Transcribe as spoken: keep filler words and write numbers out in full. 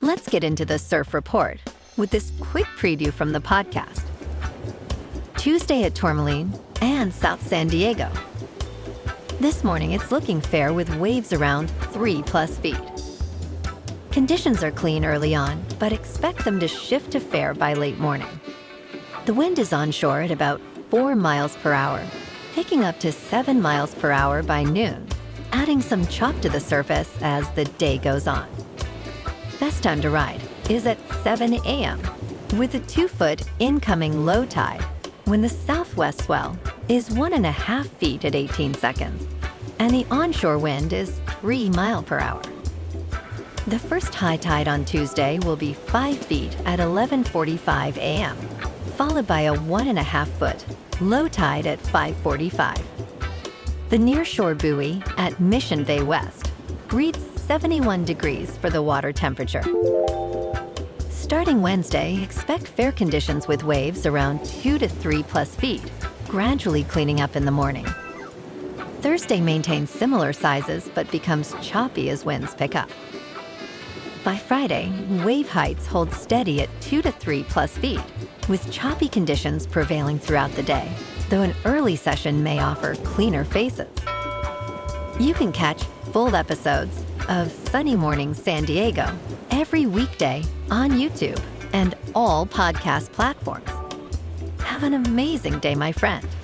Let's get into the surf report with this quick preview from the podcast. Tuesday at Tourmaline and South San Diego. This morning, it's looking fair with waves around three plus feet. Conditions are clean early on, but expect them to shift to fair by late morning. The wind is onshore at about four miles per hour, picking up to seven miles per hour by noon, adding some chop to the surface as the day goes on. Best time to ride is at seven a.m. with a two-foot incoming low tide when the southwest swell is one and a half feet at eighteen seconds, and the onshore wind is three mile per hour. The first high tide on Tuesday will be five feet at eleven forty-five a.m., followed by a one and a half foot low tide at five forty-five. The nearshore buoy at Mission Bay West reads seventy-one degrees for the water temperature. Starting Wednesday, expect fair conditions with waves around two to three plus feet, gradually cleaning up in the morning. Thursday maintains similar sizes but becomes choppy as winds pick up. By Friday, wave heights hold steady at two to three plus feet, with choppy conditions prevailing throughout the day, though an early session may offer cleaner faces. You can catch full episodes of Sunny Morning San Diego every weekday on YouTube and all podcast platforms. Have an amazing day, my friend.